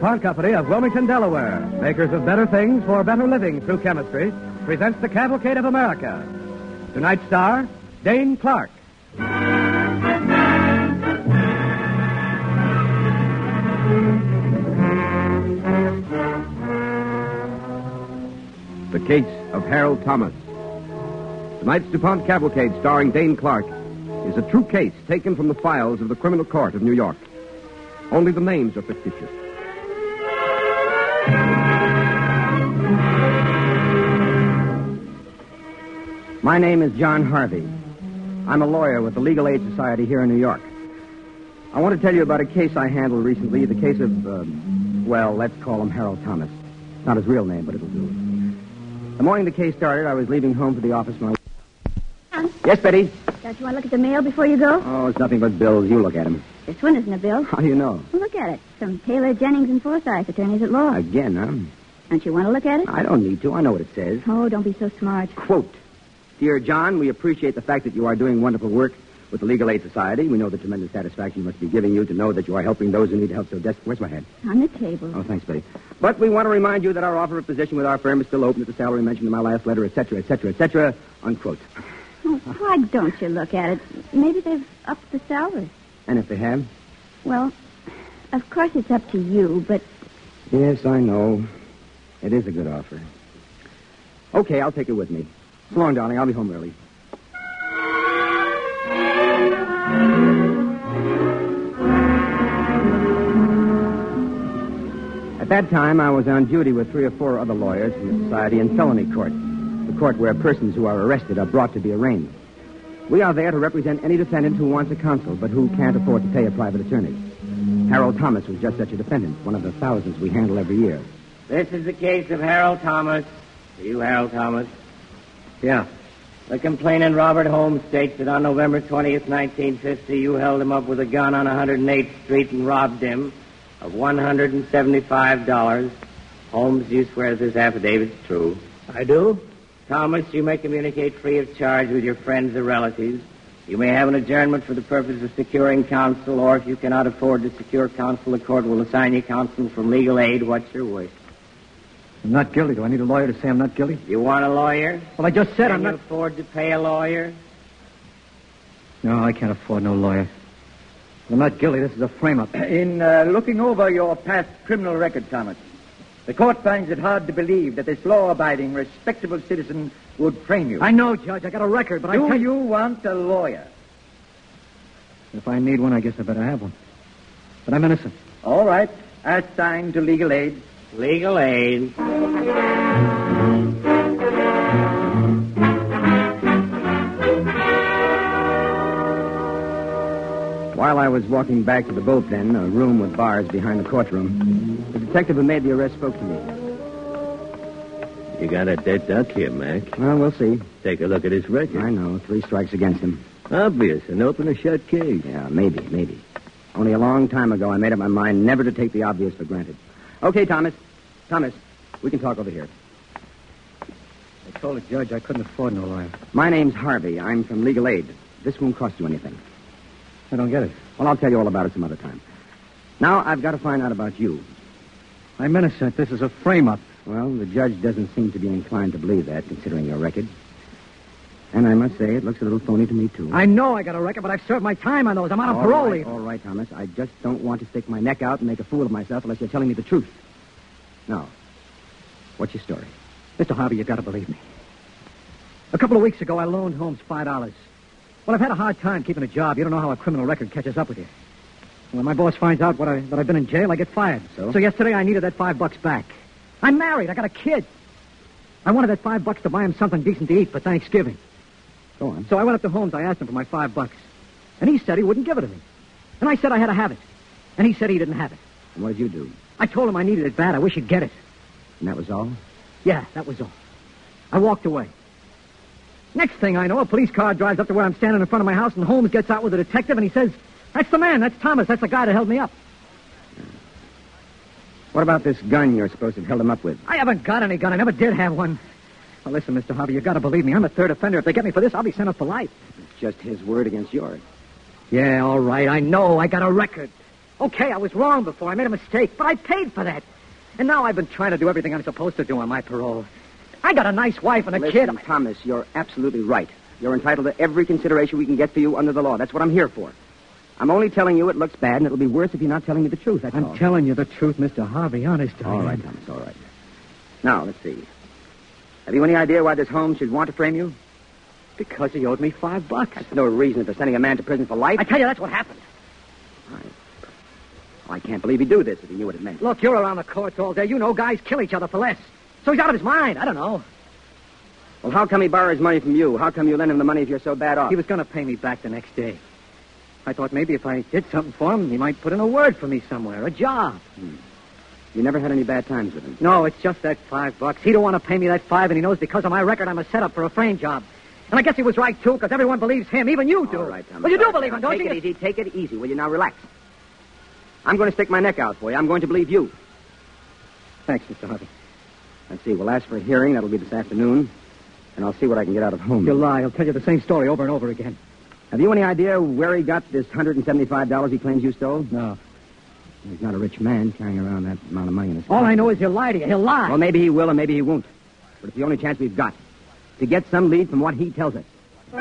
DuPont Company of Wilmington, Delaware, makers of better things for better living through chemistry, presents the Cavalcade of America. Tonight's star, Dane Clark. The Case of Harold Thomas. Tonight's DuPont Cavalcade, starring Dane Clark, is a true case taken from the files of the Criminal Court of New York. Only the names are fictitious. My name is John Harvey. I'm a lawyer with the Legal Aid Society here in New York. I want to tell you about a case I handled recently, the case of, let's call him Harold Thomas. Not his real name, but it'll do. The morning the case started, I was leaving home for the office. Yes, Betty? Don't you want to look at the mail before you go? Oh, it's nothing but bills. You look at them. This one isn't a bill. How do you know? Well, look at it. From Taylor, Jennings, and Forsyth, attorneys at law. Again, huh? Don't you want to look at it? I don't need to. I know what it says. Oh, don't be so smart. Quote, Dear John, we appreciate the fact that you are doing wonderful work with the Legal Aid Society. We know the tremendous satisfaction it must be giving you to know that you are helping those who need help so desperately. Where's my hat? On the table. Oh, thanks, Betty. But we want to remind you that our offer of position with our firm is still open at the salary mentioned in my last letter, etc., etc., etc., unquote. Oh, why don't you look at it? Maybe they've upped the salary. And if they have? Well, of course it's up to you, but... Yes, I know. It is a good offer. Okay, I'll take it with me. So long, darling. I'll be home early. At that time, I was on duty with 3 or 4 other lawyers from the society in felony court, the court where persons who are arrested are brought to be arraigned. We are there to represent any defendant who wants a counsel, but who can't afford to pay a private attorney. Harold Thomas was just such a defendant, one of the thousands we handle every year. This is the case of Harold Thomas. Are you Harold Thomas? Yeah. The complainant, Robert Holmes, states that on November 20th, 1950, you held him up with a gun on 108th Street and robbed him of $175. Holmes, you swear that this affidavit's true? I do. Thomas, you may communicate free of charge with your friends or relatives. You may have an adjournment for the purpose of securing counsel, or if you cannot afford to secure counsel, the court will assign you counsel from legal aid. What's your wish? I'm not guilty. Do I need a lawyer to say I'm not guilty? You want a lawyer? Well, I just said I'm Can not... you afford to pay a lawyer? No, I can't afford no lawyer. I'm not guilty. This is a frame-up. In looking over your past criminal record, Thomas, the court finds it hard to believe that this law-abiding, respectable citizen would frame you. I know, Judge. I got a record, but Do you want a lawyer? If I need one, I guess I better have one. But I'm innocent. All right. Assigned to legal aid. Legal aid. While I was walking back to the bullpen, a room with bars behind the courtroom, the detective who made the arrest spoke to me. You got a dead duck here, Mac. Well, we'll see. Take a look at his record. I know. 3 strikes against him. Obvious. An open or shut case. Yeah, maybe. Only a long time ago, I made up my mind never to take the obvious for granted. Okay, Thomas. Thomas, we can talk over here. I told the judge I couldn't afford no lawyer. My name's Harvey. I'm from Legal Aid. This won't cost you anything. I don't get it. Well, I'll tell you all about it some other time. Now, I've got to find out about you. I'm innocent. This is a frame-up. Well, the judge doesn't seem to be inclined to believe that, considering your record. And I must say, it looks a little phony to me, too. I know I got a record, but I've served my time on those. I'm on a parole leave. All right, Thomas. I just don't want to stick my neck out and make a fool of myself unless you're telling me the truth. Now, what's your story? Mr. Harvey, you've got to believe me. A couple of weeks ago, I loaned Holmes $5. Well, I've had a hard time keeping a job. You don't know how a criminal record catches up with you. When my boss finds out that I've been in jail, I get fired. So yesterday, I needed that $5 back. I'm married. I got a kid. I wanted that $5 to buy him something decent to eat for Thanksgiving. Go on. So I went up to Holmes. I asked him for my $5. And he said he wouldn't give it to me. And I said I had to have it. And he said he didn't have it. And what did you do? I told him I needed it bad. I wish he'd get it. And that was all? Yeah, that was all. I walked away. Next thing I know, a police car drives up to where I'm standing in front of my house, and Holmes gets out with a detective, and he says, "That's the man. That's Thomas. That's the guy that held me up." What about this gun you're supposed to have held him up with? I haven't got any gun. I never did have one. Well, listen, Mr. Harvey, you've got to believe me. I'm a third offender. If they get me for this, I'll be sent up for life. It's just his word against yours. Yeah, all right. I know. I got a record. Okay, I was wrong before. I made a mistake, but I paid for that. And now I've been trying to do everything I'm supposed to do on my parole. I got a nice wife and a kid. Listen, Thomas, you're absolutely right. You're entitled to every consideration we can get for you under the law. That's what I'm here for. I'm only telling you it looks bad, and it'll be worse if you're not telling me the truth. That's all. I'm telling you the truth, Mr. Harvey, honest. All right, Thomas, all right. Now, let's see. Have you any idea why this Holmes should want to frame you? Because he owed me $5. That's no reason for sending a man to prison for life. I tell you, that's what happened. I can't believe he'd do this if he knew what it meant. Look, you're around the courts all day. You know guys kill each other for less. So he's out of his mind. I don't know. Well, how come he borrows money from you? How come you lend him the money if you're so bad off? He was going to pay me back the next day. I thought maybe if I did something for him, he might put in a word for me somewhere, a job. You never had any bad times with him? No, it's just that $5. He don't want to pay me that $5, and he knows because of my record I'm a setup for a frame job. And I guess he was right, too, because everyone believes him. Even you do. All right, Thomas. Well, you do believe him, don't you? Take it easy. Will you now relax? I'm going to stick my neck out for you. I'm going to believe you. Thanks, Mr. Harvey. Let's see. We'll ask for a hearing. That'll be this afternoon. And I'll see what I can get out of Holmes. He'll lie. He'll tell you the same story over and over again. Have you any idea where he got this $175 he claims you stole? No. He's not a rich man carrying around that amount of money in his pocket. All I know is he'll lie to you. He'll lie. Well, maybe he will and maybe he won't. But it's the only chance we've got to get some lead from what he tells us.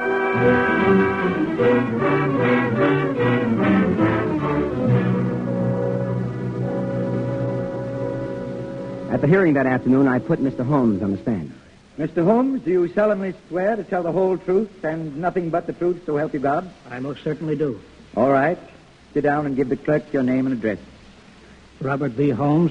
At the hearing that afternoon, I put Mr. Holmes on the stand. Mr. Holmes, do you solemnly swear to tell the whole truth and nothing but the truth, so help you God? I most certainly do. All right. Sit down and give the clerk your name and address. Robert B. Holmes,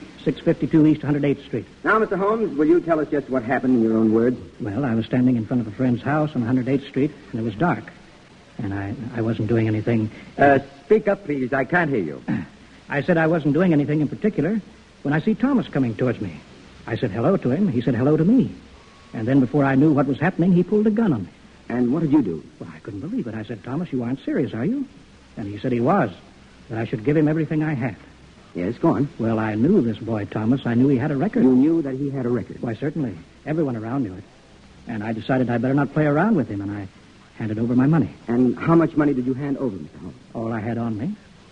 652 East 108th Street. Now, Mr. Holmes, will you tell us just what happened in your own words? Well, I was standing in front of a friend's house on 108th Street, and it was dark. And I wasn't doing anything. Speak up, please. I can't hear you. I said I wasn't doing anything in particular when I see Thomas coming towards me. I said hello to him. He said hello to me. And then before I knew what was happening, he pulled a gun on me. And what did you do? Well, I couldn't believe it. I said, Thomas, you aren't serious, are you? And he said he was, that I should give him everything I had. Yes, go on. Well, I knew this boy, Thomas. I knew he had a record. You knew that he had a record? Why, certainly. Everyone around knew it. And I decided I better not play around with him, and I handed over my money. And how much money did you hand over, Mr. Holmes? All I had on me,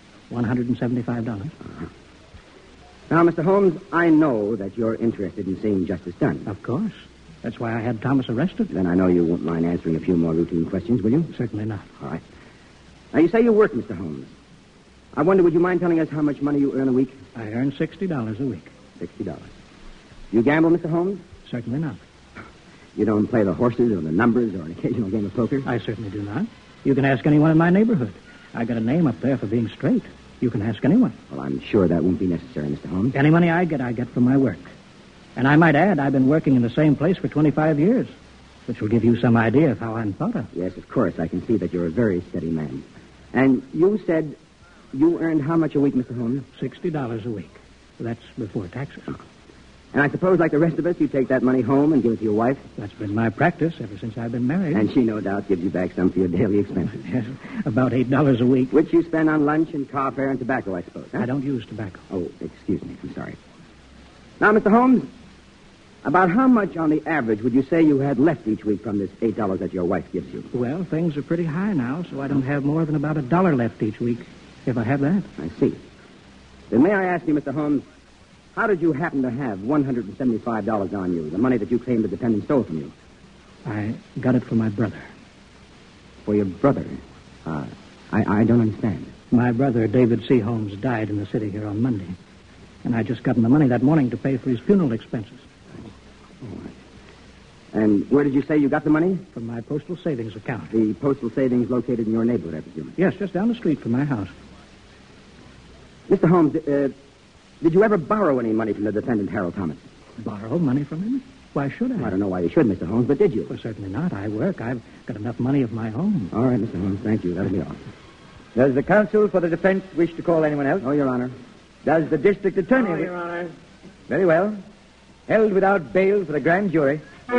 $175. Uh-huh. Now, Mr. Holmes, I know that you're interested in seeing justice done. Of course. That's why I had Thomas arrested. Then I know you won't mind answering a few more routine questions, will you? Certainly not. All right. Now, you say you work, Mr. Holmes. I wonder, would you mind telling us how much money you earn a week? I earn $60 a week. $60. You gamble, Mr. Holmes? Certainly not. You don't play the horses or the numbers or an occasional game of poker? I certainly do not. You can ask anyone in my neighborhood. I got a name up there for being straight. You can ask anyone. Well, I'm sure that won't be necessary, Mr. Holmes. Any money I get from my work. And I might add, I've been working in the same place for 25 years, which will give you some idea of how I'm thought of. Yes, of course. I can see that you're a very steady man. And you said you earned how much a week, Mr. Holmes? $60 a week. That's before taxes. And I suppose, like the rest of us, you take that money home and give it to your wife? That's been my practice ever since I've been married. And she, no doubt, gives you back some for your daily expenses. Yes, about $8 a week. Which you spend on lunch and car fare and tobacco, I suppose, huh? I don't use tobacco. Oh, excuse me. I'm sorry. Now, Mr. Holmes, about how much on the average would you say you had left each week from this $8 that your wife gives you? Well, things are pretty high now, so I don't have more than about $1 left each week, if I have that. I see. Then may I ask you, Mr. Holmes, how did you happen to have $175 on you, the money that you claim the defendant stole from you? I got it from my brother. For your brother? I don't understand. My brother, David C. Holmes, died in the city here on Monday. And I just got him the money that morning to pay for his funeral expenses. All right. And where did you say you got the money? From my postal savings account. The postal savings located in your neighborhood, I presume? Yes, just down the street from my house. Mr. Holmes, did you ever borrow any money from the defendant, Harold Thomas? Borrow money from him? Why should I? I don't know why you should, Mr. Holmes, but did you? Well, certainly not. I work. I've got enough money of my own. All right, Mr. Holmes, thank you. That'll be all. Does the counsel for the defense wish to call anyone else? Oh, Your Honor. Does the district attorney... Oh, Your Honor. Very well. Held without bail for the grand jury.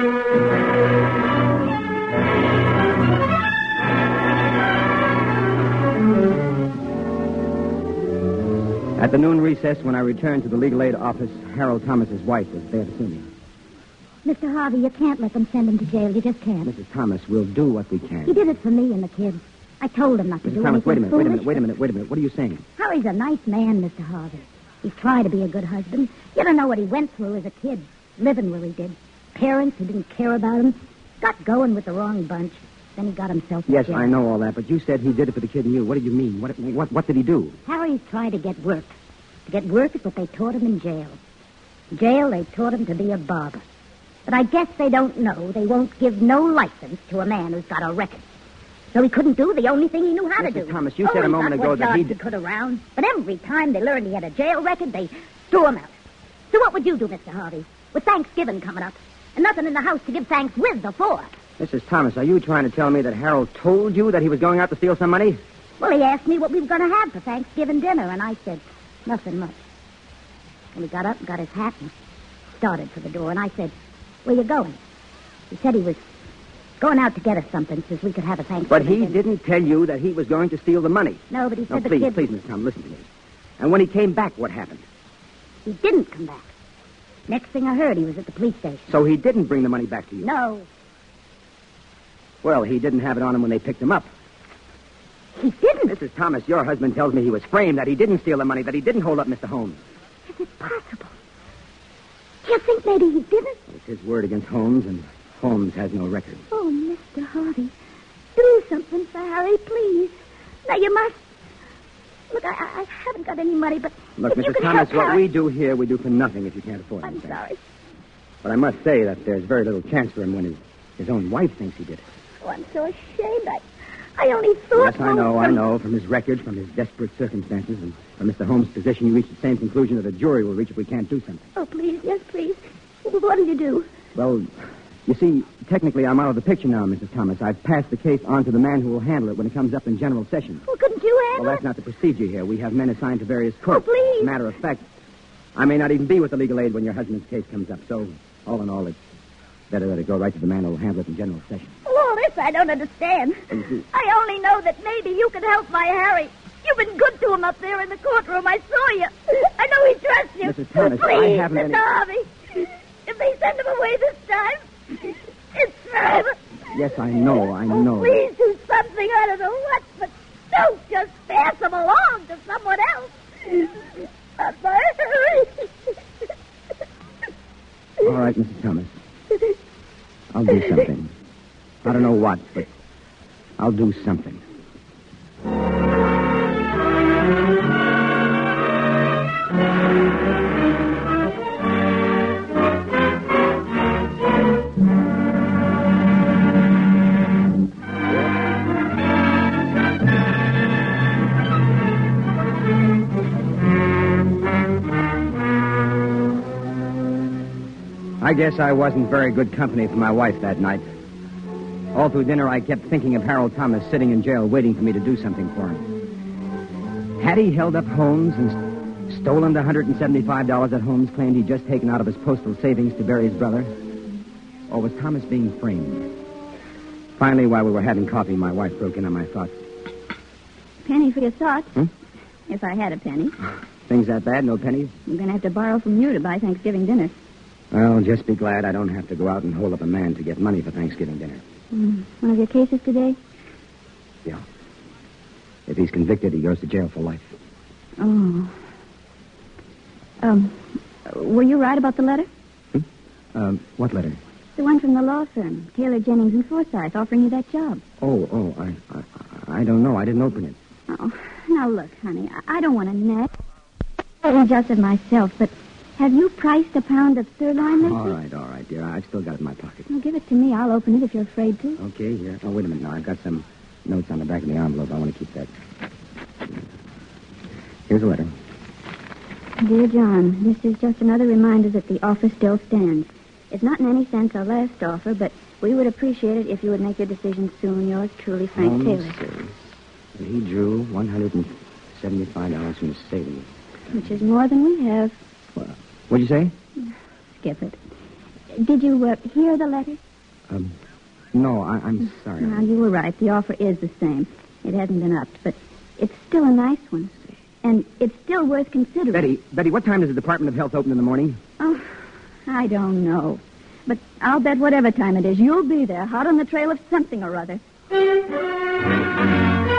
At the noon recess, when I returned to the legal aid office, Harold Thomas's wife was there to see me. Mr. Harvey, you can't let them send him to jail. You just can't. Mrs. Thomas, we'll do what we can. He did it for me and the kids. I told him not to Mrs. do Thomas, wait a anything minute. foolish. What are you saying? Harry's a nice man, Mr. Harvey. He's tried to be a good husband. You don't know what he went through as a kid, living where he did. Parents who didn't care about him. Got going with the wrong bunch. Then he got himself in Yes, jail. I know all that, but you said he did it for the kid and you. What did you mean? What did he do? Harry's tried to get work. To get work is what they taught him in jail. In jail, they taught him to be a barber. But I guess they don't know they won't give no license to a man who's got a record. So he couldn't do the only thing he knew how to Mrs. do. Thomas, you said a moment ago that he he could around. But every time they learned he had a jail record, they threw him out. So what would you do, Mr. Harvey, with Thanksgiving coming up? And nothing in the house to give thanks with or for. Mrs. Thomas, are you trying to tell me that Harold told you that he was going out to steal some money? Well, he asked me what we were going to have for Thanksgiving dinner, and I said, nothing much. And he got up and got his hat and started for the door, and I said, where you going? He said he was going out to get us something so we could have a Thanksgiving But he dinner. didn't tell you that he was going to steal the money. No, but he said the please, kid... please, Mrs. Thomas, listen to me. And when he came back, what happened? He didn't come back. Next thing I heard, he was at the police station. So he didn't bring the money back to you? No, Well, he didn't have it on him when they picked him up. he didn't. Mrs. Thomas, your husband tells me he was framed, that he didn't steal the money, that he didn't hold up Mr. Holmes. Is it possible? Do you think maybe he didn't? It's his word against Holmes, and Holmes has no record. Oh, Mr. Harvey, do something for Harry, please. Now, you must... Look, I haven't got any money, but Look, if you Mrs. could Thomas, help what Harry... we do here, we do for nothing if you can't afford it. I'm sorry. But I must say that there's very little chance for him when his own wife thinks he did it. Oh, I'm so ashamed. I only thought... Yes, I know. From his record, from his desperate circumstances, and from Mr. Holmes' position, you reach the same conclusion that a jury will reach if we can't do something. Oh, please, yes, please. What did you do? Well, you see, technically I'm out of the picture now, Mrs. Thomas. I've passed the case on to the man who will handle it when it comes up in general session. Well, couldn't you handle Well, that's it? not the procedure here. We have men assigned to various courts. Oh, please. As a matter of fact, I may not even be with the legal aid when your husband's case comes up. So, all in all, it's better that it go right to the man who will handle it in general session. Well, all this I don't understand. I only know that maybe you can help my Harry. You've been good to him up there in the courtroom. I saw you. I know he trusts you. Mrs. Thomas, please, I haven't Mr. any... Harvey. If they send him away this time, it's forever. Yes, I know. Oh, please do something. I don't know what, but don't just pass him along to someone else. My Harry. All right, Mrs. Thomas. I'll do something. I don't know what, but I'll do something. I guess I wasn't very good company for my wife that night. All through dinner, I kept thinking of Harold Thomas sitting in jail waiting for me to do something for him. Had he held up Holmes and stolen the $175 that Holmes claimed he'd just taken out of his postal savings to bury his brother? Or was Thomas being framed? Finally, while we were having coffee, my wife broke in on my thoughts. Penny for your thoughts. Hmm? If I had a penny. Things that bad? No pennies? I'm going to have to borrow from you to buy Thanksgiving dinner. Well, just be glad I don't have to go out and hold up a man to get money for Thanksgiving dinner. One of your cases today? Yeah. If he's convicted, he goes to jail for life. Oh. Were you right about the letter? What letter? The one from the law firm, Taylor, Jennings, and Forsyth, offering you that job. I don't know. I didn't open it. Oh, now look, honey, I don't want to nag. I'm just of myself, but have you priced a pound of sirloin lately? All right, dear. I've still got it in my pocket. Well, give it to me. I'll open it if you're afraid to. Okay, here. Oh, wait a minute now. I've got some notes on the back of the envelope. I want to keep that. Here's a letter. Dear John, this is just another reminder that the offer still stands. It's not in any sense our last offer, but we would appreciate it if you would make your decision soon. Yours truly, Frank Holmes Taylor. says that he drew $175 from his savings. Which is more than we have. Well, what'd you say? Skip it. Did you hear the letter? No, I'm sorry. No, you were right. The offer is the same. It hasn't been upped, but it's still a nice one. And it's still worth considering. Betty, what time does the Department of Health open in the morning? Oh, I don't know. But I'll bet whatever time it is, you'll be there, hot on the trail of something or other.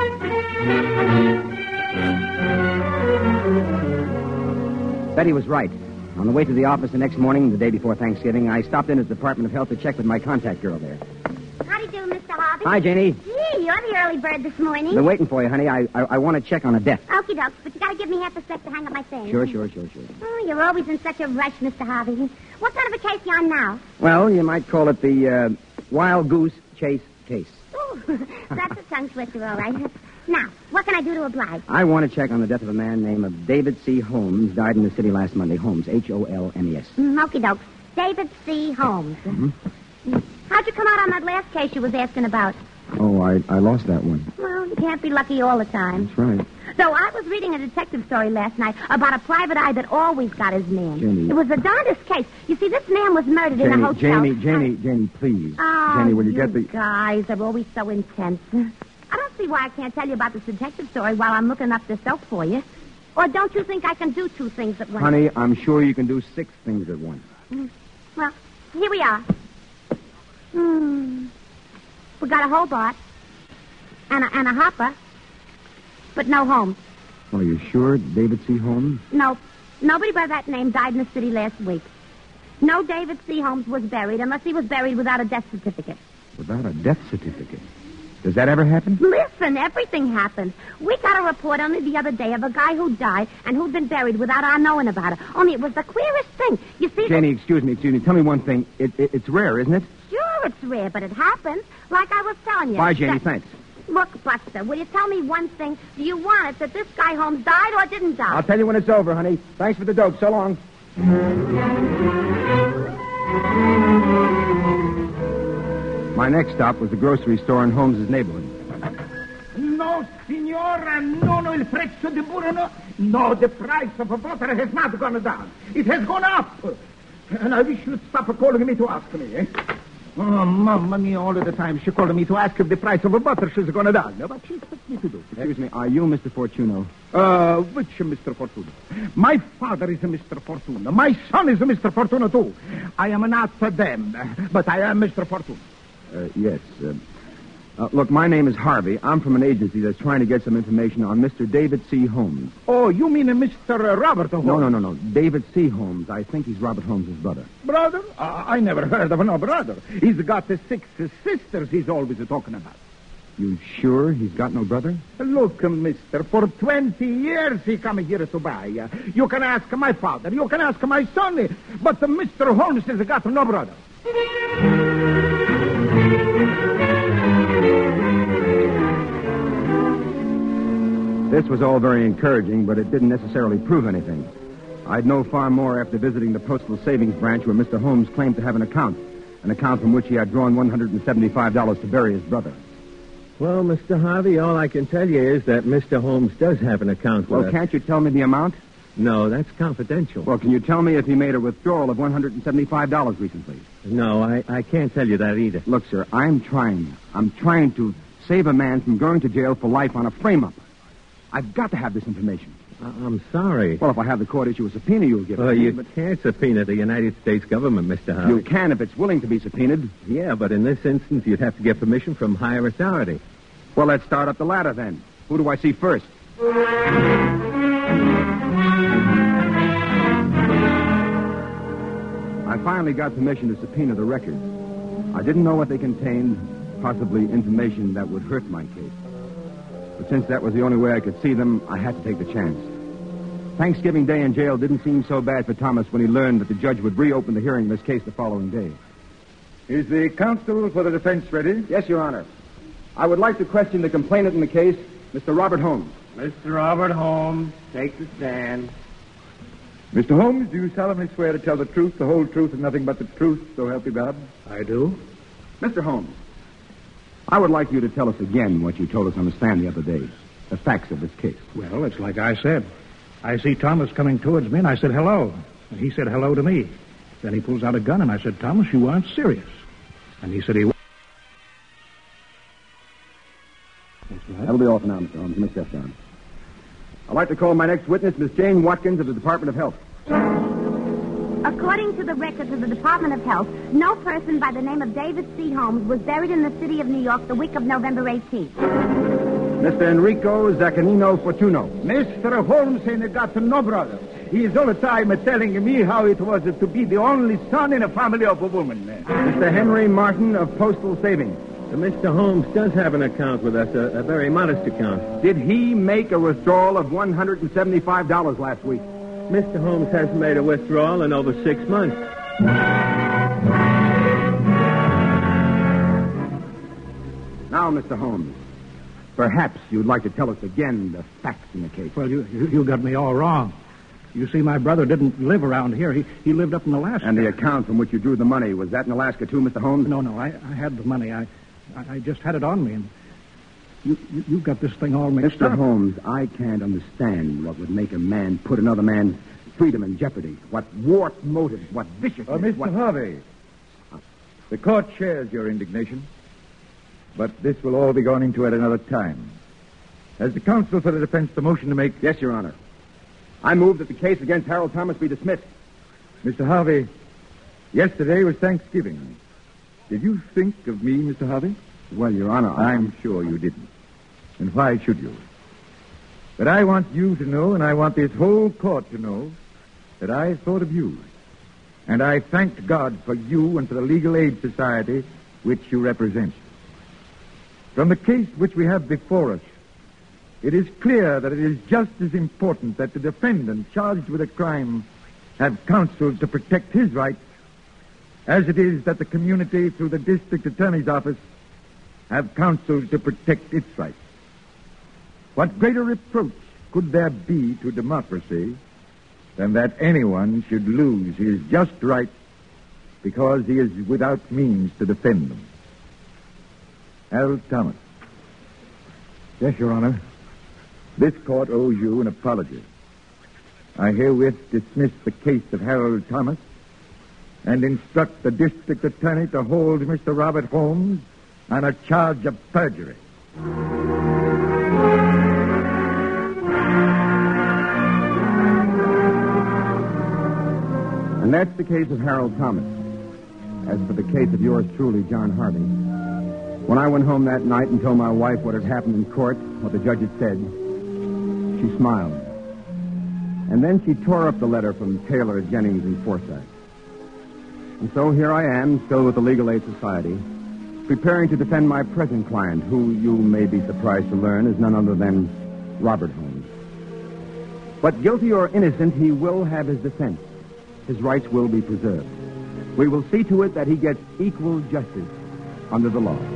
Betty was right. On the way to the office the next morning, the day before Thanksgiving, I stopped in at the Department of Health to check with my contact girl there. How do you do, Mr. Harvey? Hi, Janie. Gee, you're the early bird this morning. Been waiting for you, honey. I want to check on a death. Okie dokes, but you got to give me half a sec to hang up my things. Sure. Oh, you're always in such a rush, Mr. Harvey. What kind of a case you on now? Well, you might call it the Wild Goose Chase case. Ooh, that's a tongue twister, all right. Now, what can I do to oblige? I want to check on the death of a man named David C. Holmes, died in the city last Monday. Holmes, Holmes. Okie dokes. David C. Holmes. Mm-hmm. How'd you come out on that last case you was asking about? Oh, I lost that one. Well, you can't be lucky all the time. That's right. So I was reading a detective story last night about a private eye that always got his man. Jenny. It was the darndest case. You see, this man was murdered in a hotel. Jenny, please. Oh, Jenny, will you get the... guys are always so intense. I don't see why I can't tell you about this detective story while I'm looking up this else for you. Or don't you think I can do 2 things at once? Honey, I'm sure you can do 6 things at once. Well, here we are. We got a Hobart and a Hopper, but no Holmes. Are you sure, David C. Holmes? No, nobody by that name died in the city last week. No David C. Holmes was buried unless he was buried without a death certificate. Without a death certificate? Does that ever happen? Listen, everything happens. We got a report only the other day of a guy who died and who'd been buried without our knowing about it. Only it was the queerest thing. You see... Jenny, excuse me. Tell me one thing. It's rare, isn't it? Sure, it's rare, but it happens. Like I was telling you. Bye, Jenny. Thanks. Look, Buster, will you tell me one thing? Do you want it that this guy Holmes died or didn't die? I'll tell you when it's over, honey. Thanks for the dope. So long. My next stop was the grocery store in Holmes's neighborhood. No, signora, no, il prezzo di burro, no. No, the price of butter has not gone down. It has gone up. And I wish you'd stop calling me to ask me, eh? Oh, Mamma mia, all of the time she called me to ask if the price of butter she's gone down. What she expects me to do? Excuse me, are you Mr. Fortuno? Which Mr. Fortuno? My father is a Mr. Fortuno. My son is a Mr. Fortuno, too. I am not them, but I am Mr. Fortuno. Yes. Look, my name is Harvey. I'm from an agency that's trying to get some information on Mr. David C. Holmes. Oh, you mean Mr. Robert Holmes? No. David C. Holmes. I think he's Robert Holmes' brother. Brother? I never heard of no brother. He's got the 6 sisters he's always talking about. You sure he's got no brother? Look, mister, for 20 years he come here to buy. You can ask my father. You can ask my son. But Mr. Holmes has got no brother. This was all very encouraging, but it didn't necessarily prove anything. I'd know far more after visiting the Postal Savings Branch where Mr. Holmes claimed to have an account from which he had drawn $175 to bury his brother. Well, Mr. Harvey, all I can tell you is that Mr. Holmes does have an account with us. Can't you tell me the amount? No, that's confidential. Well, can you tell me if he made a withdrawal of $175 recently? No, I can't tell you that either. Look, sir, I'm trying to save a man from going to jail for life on a frame-up. I've got to have this information. I'm sorry. Well, if I have the court issue a subpoena, you'll give it to me. You can't subpoena the United States government, Mr. Harvey. You can if it's willing to be subpoenaed. Yeah, but in this instance, you'd have to get permission from higher authority. Well, let's start up the ladder then. Who do I see first? I finally got permission to subpoena the records. I didn't know what they contained, possibly information that would hurt my case. But since that was the only way I could see them, I had to take the chance. Thanksgiving Day in jail didn't seem so bad for Thomas when he learned that the judge would reopen the hearing of his case the following day. Is the counsel for the defense ready? Yes, Your Honor. I would like to question the complainant in the case, Mr. Robert Holmes. Mr. Robert Holmes, take the stand. Mr. Holmes, do you solemnly swear to tell the truth, the whole truth, and nothing but the truth, so help you God? I do. Mr. Holmes, I would like you to tell us again what you told us on the stand the other day, the facts of this case. Well, it's like I said. I see Thomas coming towards me, and I said, hello. And he said hello to me. Then he pulls out a gun, and I said, Thomas, you aren't serious. And he said he... That's right. That'll be all for now, Mr. Holmes. Let me step down. I'd like to call my next witness, Miss Jane Watkins of the Department of Health. According to the records of the Department of Health, no person by the name of David C. Holmes was buried in the city of New York the week of November 18th. Mr. Enrico Zaccanino Fortuno. Mr. Holmes ain't got no brother. He is all the time telling me how it was to be the only son in a family of a woman. Mr. Henry Martin of Postal Savings. Mr. Holmes does have an account with us, a very modest account. Did he make a withdrawal of $175 last week? Mr. Holmes hasn't made a withdrawal in over 6 months. Now, Mr. Holmes, perhaps you'd like to tell us again the facts in the case. Well, you got me all wrong. You see, my brother didn't live around here. He lived up in Alaska. And the account from which you drew the money, was that in Alaska too, Mr. Holmes? No, I had the money. I just had it on me, and you got this thing all mixed up. Mr. Holmes, I can't understand what would make a man put another man's freedom in jeopardy. What warped motives, what viciousness. Mr. Harvey, the court shares your indignation, but this will all be gone into at another time. Has the counsel for the defense the motion to make? Yes, Your Honor. I move that the case against Harold Thomas be dismissed. Mr. Harvey, yesterday was Thanksgiving. Did you think of me, Mr. Harvey? Well, Your Honor, I'm sure you didn't. And why should you? But I want you to know, and I want this whole court to know, that I thought of you. And I thanked God for you and for the Legal Aid Society which you represent. From the case which we have before us, it is clear that it is just as important that the defendant charged with a crime have counsel to protect his rights as it is that the community, through the district attorney's office, have counsel to protect its rights. What greater reproach could there be to democracy than that anyone should lose his just rights because he is without means to defend them? Harold Thomas. Yes, Your Honor. This court owes you an apology. I herewith dismiss the case of Harold Thomas and instruct the district attorney to hold Mr. Robert Holmes on a charge of perjury. And that's the case of Harold Thomas. As for the case of yours truly, John Harvey, when I went home that night and told my wife what had happened in court, what the judge had said, she smiled. And then she tore up the letter from Taylor, Jennings, and Forsyth. And so here I am, still with the Legal Aid Society, preparing to defend my present client, who you may be surprised to learn is none other than Robert Holmes. But guilty or innocent, he will have his defense. His rights will be preserved. We will see to it that he gets equal justice under the law.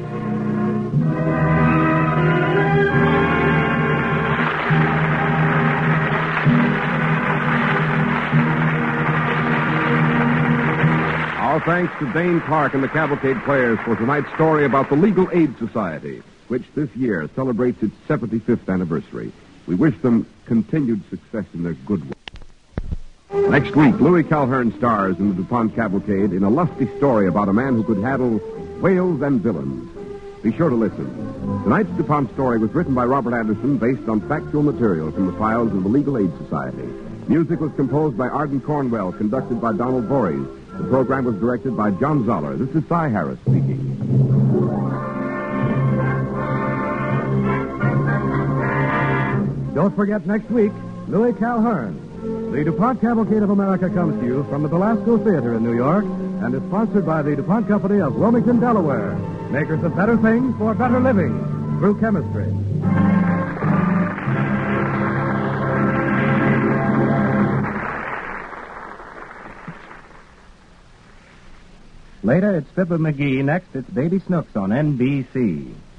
Our thanks to Dane Clark and the Cavalcade Players for tonight's story about the Legal Aid Society, which this year celebrates its 75th anniversary. We wish them continued success in their good work. Next week, Louis Calhern stars in the DuPont Cavalcade in a lusty story about a man who could handle whales and villains. Be sure to listen. Tonight's DuPont story was written by Robert Anderson based on factual material from the files of the Legal Aid Society. Music was composed by Arden Cornwell, conducted by Donald Voorhees. The program was directed by John Zoller. This is Cy Harris speaking. Don't forget next week, Louis Calhern. The DuPont Cavalcade of America comes to you from the Belasco Theater in New York and is sponsored by the DuPont Company of Wilmington, Delaware, makers of better things for better living through chemistry. Later, it's Fibber McGee. Next, it's Baby Snooks on NBC.